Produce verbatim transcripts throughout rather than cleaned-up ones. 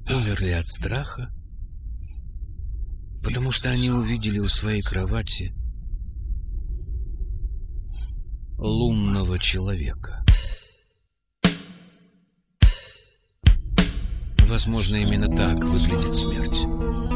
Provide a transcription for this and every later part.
умерли от страха, потому что они увидели у своей кровати лунного человека. Возможно, именно так выглядит смерть.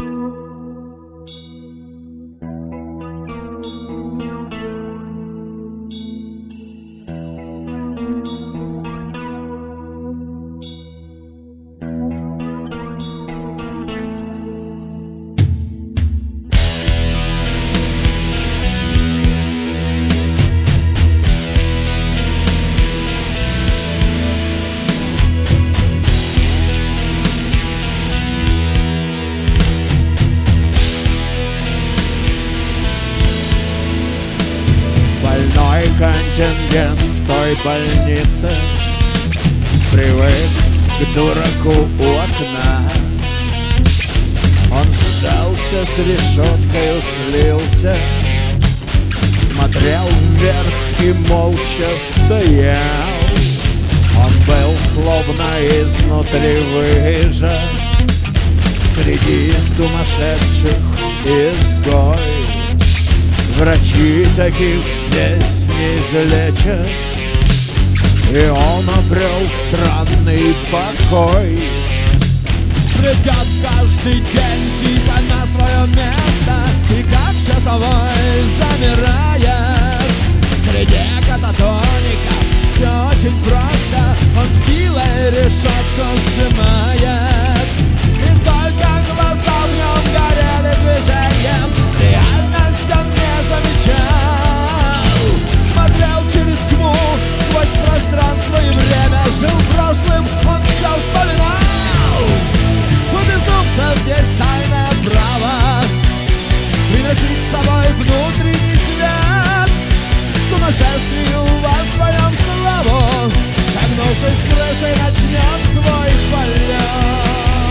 Контингент в той больнице привык к дураку у окна. Он сжался с решеткой, слился, смотрел вверх и молча стоял. Он был словно изнутри выжат среди сумасшедших изгой. Врачи таких здесь не излечат, и он обрел странный покой. Придет каждый день тихо на свое место, и как часовой замирает. Среди кататоников все очень просто, он силой решетку сжимает. И только глаза в нем горели движением, реальность он не замечал. Смотрел через тьму, сквозь пространство и время, жил прошлым, он все вспоминал. У безумцев есть тайное право приносить с собой внутренний свет. Сумасшествию воспоем славу, шагнувший с крыши начнет свой полет.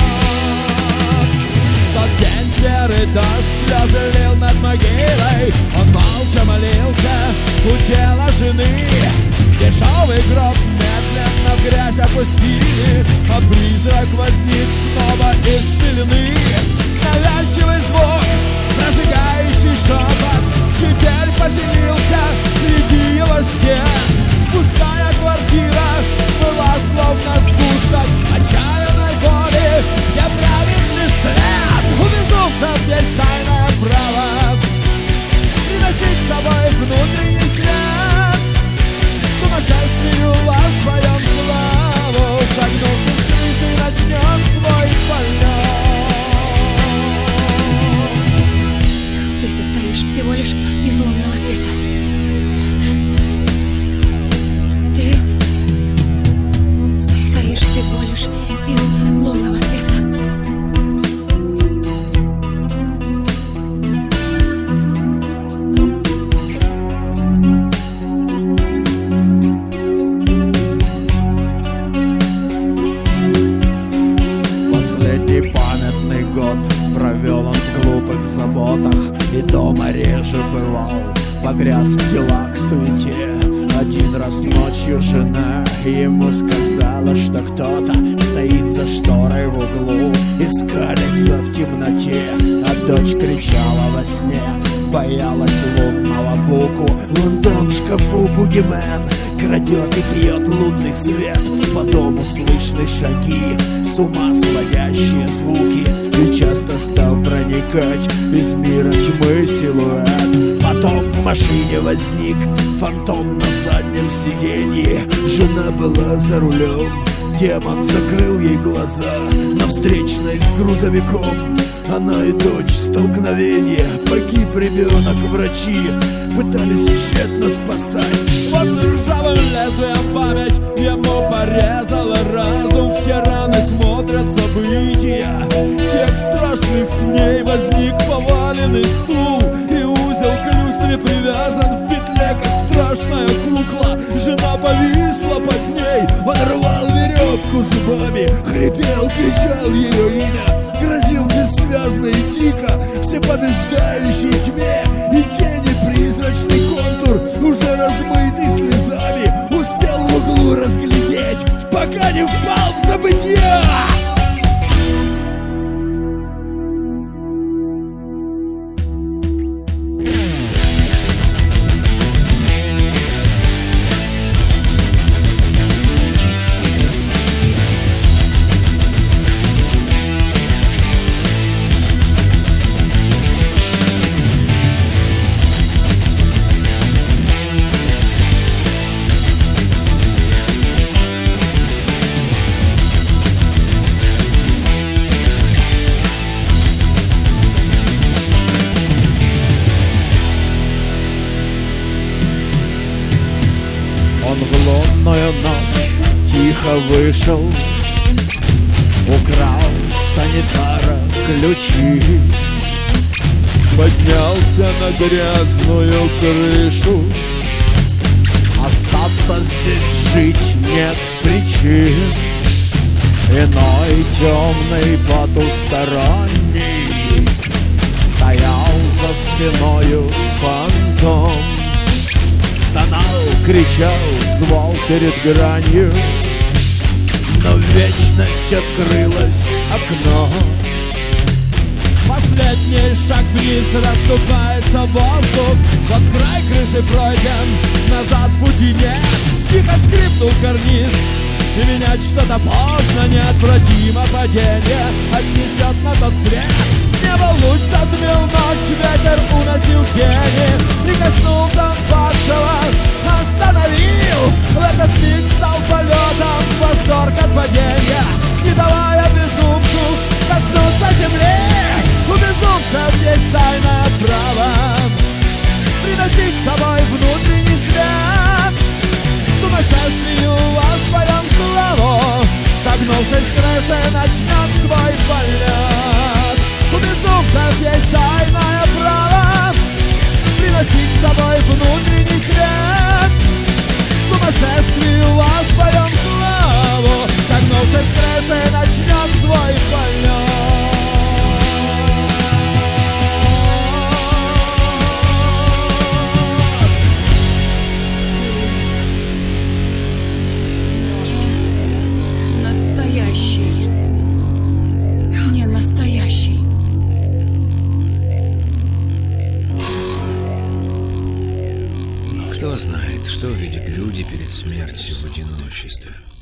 Тот день серый дождь слезы лил над могилой, он молча молился у тела жены. Дешевый гроб медленно в грязь опустили, а призрак возник снова из пелены. Навязчивый звук, прожигающий шепот, теперь поселился среди его стен. Пустая квартира была словно сгусток отчаянной боли, где правит лишь тлен. У безумцев есть тайное право приносить с собой внутренний свет. Сумасшествию воспоем славу, шагнувший с крыши начнет свой полет. Ты состоишь всего лишь из лунного света. Ты состоишь всего лишь из лунного света. Провел он в глупых заботах и дома реже бывал, погряз в делах, суете. Один раз ночью жена ему сказала, что кто-то стоит за шторой в углу и скалится в темноте, а дочь кричала во сне, боялась лунного буку. Вон там в шкафу бугимен крадет и пьет лунный свет. По дому слышны шаги, с ума сводящие звуки, и часто стал проникать из мира тьмы силуэт. Потом в машине возник фантом на заднем сиденье. Жена была за рулем, демон закрыл ей глаза. На встречной с грузовиком она и дочь, столкновение. Погиб ребенок, врачи пытались тщетно спасать. Вот ржавым лезвием память ему порезала разум. В те раны смотрят события. Текст страшных дней возник поваленный стул, и узел к люстре привязан в петле, как страшная кукла. Жена повисла под ней, он рвал веревку зубами, хрипел, кричал ее имя, грозил бессвязно и дико всепобеждающей тьме. И тени призрачный контур, уже размытый слезами, успел в углу разглядеть, пока не впал в забытье. вышел, украл санитара ключи, поднялся на грязную крышу. остаться здесь жить нет причин. Иной темный потусторонний стоял за спиною фантом, стонал, кричал, звал перед гранью, но в вечность открылось окно. Последний шаг вниз, расступается воздух. Вот край крыши пройден, назад пути нет. Тихо скрипнул карниз, и менять что-то поздно. Неотвратимо падение отнесет на тот свет. С неба луч затмил ночь, ветер уносил тени и коснулся падшего, остановил. В этот миг стал полетом восторг от падения, не давая безумцу коснуться земли. У безумцев есть тайное право приносить с собой внутренний свет. Сумасшествию воспоем славу, согнувшись крыши, начнет свой полет. У безумцев есть тайное право приносить с собой внутренний свет. Сумасшествию воспоем славу, согнувшись крыши, начнет свой полет. Не настоящий. Кто знает, что видят люди перед смертью в одиночестве.